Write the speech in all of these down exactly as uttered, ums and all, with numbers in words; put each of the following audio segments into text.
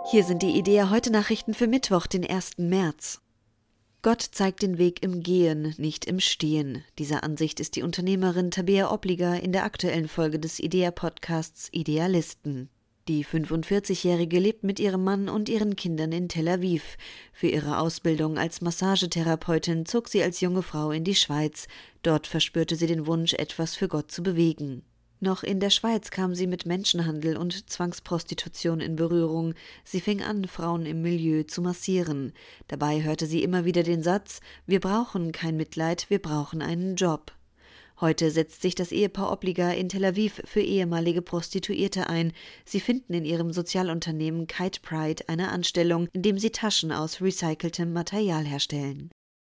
Hier sind die IDEA heute Nachrichten für Mittwoch, den ersten März. Gott zeigt den Weg im Gehen, nicht im Stehen. Dieser Ansicht ist die Unternehmerin Tabea Obliger in der aktuellen Folge des IDEA-Podcasts Idealisten. Die fünfundvierzigjährige lebt mit ihrem Mann und ihren Kindern in Tel Aviv. Für ihre Ausbildung als Massagetherapeutin zog sie als junge Frau in die Schweiz. Dort verspürte sie den Wunsch, etwas für Gott zu bewegen. Noch in der Schweiz kam sie mit Menschenhandel und Zwangsprostitution in Berührung. Sie fing an, Frauen im Milieu zu massieren. Dabei hörte sie immer wieder den Satz: Wir brauchen kein Mitleid, wir brauchen einen Job. Heute setzt sich das Ehepaar Obliger in Tel Aviv für ehemalige Prostituierte ein. Sie finden in ihrem Sozialunternehmen Kite Pride eine Anstellung, in dem sie Taschen aus recyceltem Material herstellen.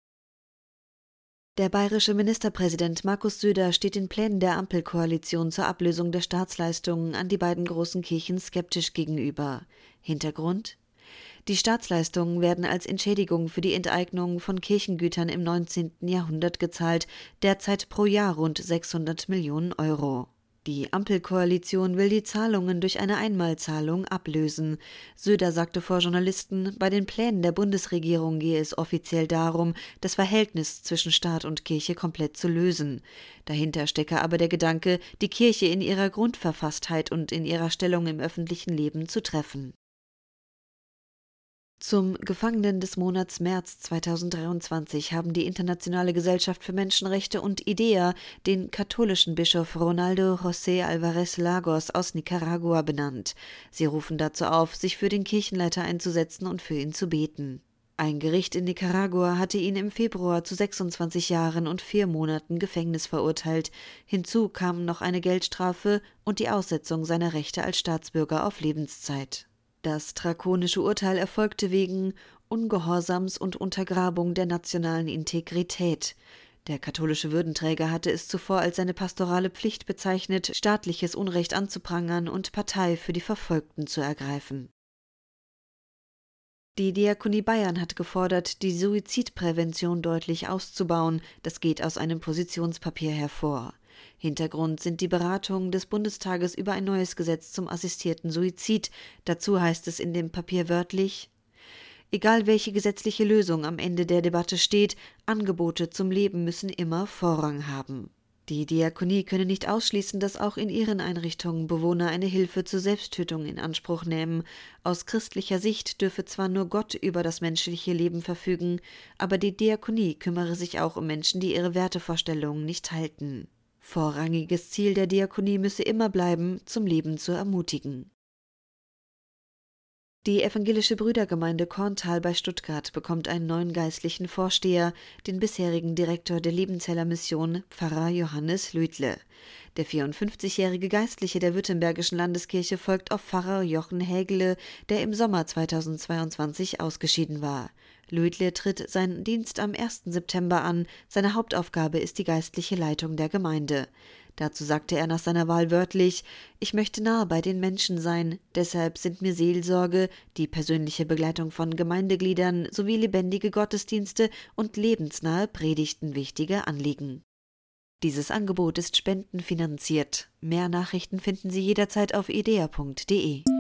Der bayerische Ministerpräsident Markus Söder steht den Plänen der Ampelkoalition zur Ablösung der Staatsleistungen an die beiden großen Kirchen skeptisch gegenüber. Hintergrund: Die Staatsleistungen werden als Entschädigung für die Enteignung von Kirchengütern im neunzehnten Jahrhundert gezahlt, derzeit pro Jahr rund sechshundert Millionen Euro. Die Ampelkoalition will die Zahlungen durch eine Einmalzahlung ablösen. Söder sagte vor Journalisten, bei den Plänen der Bundesregierung gehe es offiziell darum, das Verhältnis zwischen Staat und Kirche komplett zu lösen. Dahinter stecke aber der Gedanke, die Kirche in ihrer Grundverfasstheit und in ihrer Stellung im öffentlichen Leben zu treffen. Zum Gefangenen des Monats März zweitausenddreiundzwanzig haben die Internationale Gesellschaft für Menschenrechte und IDEA den katholischen Bischof Ronaldo José Alvarez Lagos aus Nicaragua benannt. Sie rufen dazu auf, sich für den Kirchenleiter einzusetzen und für ihn zu beten. Ein Gericht in Nicaragua hatte ihn im Februar zu sechsundzwanzig Jahren und vier Monaten Gefängnis verurteilt. Hinzu kamen noch eine Geldstrafe und die Aussetzung seiner Rechte als Staatsbürger auf Lebenszeit. Das drakonische Urteil erfolgte wegen Ungehorsams und Untergrabung der nationalen Integrität. Der katholische Würdenträger hatte es zuvor als seine pastorale Pflicht bezeichnet, staatliches Unrecht anzuprangern und Partei für die Verfolgten zu ergreifen. Die Diakonie Bayern hat gefordert, die Suizidprävention deutlich auszubauen. Das geht aus einem Positionspapier hervor. Hintergrund sind die Beratungen des Bundestages über ein neues Gesetz zum assistierten Suizid. Dazu heißt es in dem Papier wörtlich: Egal welche gesetzliche Lösung am Ende der Debatte steht, Angebote zum Leben müssen immer Vorrang haben. Die Diakonie könne nicht ausschließen, dass auch in ihren Einrichtungen Bewohner eine Hilfe zur Selbsttötung in Anspruch nehmen. Aus christlicher Sicht dürfe zwar nur Gott über das menschliche Leben verfügen, aber die Diakonie kümmere sich auch um Menschen, die ihre Wertevorstellungen nicht halten. Vorrangiges Ziel der Diakonie müsse immer bleiben, zum Leben zu ermutigen. Die evangelische Brüdergemeinde Korntal bei Stuttgart bekommt einen neuen geistlichen Vorsteher, den bisherigen Direktor der Liebenzeller Mission, Pfarrer Johannes Lüdle. Der vierundfünfzigjährige Geistliche der Württembergischen Landeskirche folgt auf Pfarrer Jochen Hägele, der im Sommer zweitausendzweiundzwanzig ausgeschieden war. Lüdle tritt seinen Dienst am ersten September an. Seine Hauptaufgabe ist die geistliche Leitung der Gemeinde. Dazu sagte er nach seiner Wahl wörtlich: Ich möchte nahe bei den Menschen sein, deshalb sind mir Seelsorge, die persönliche Begleitung von Gemeindegliedern sowie lebendige Gottesdienste und lebensnahe Predigten wichtige Anliegen. Dieses Angebot ist spendenfinanziert. Mehr Nachrichten finden Sie jederzeit auf idea punkt de.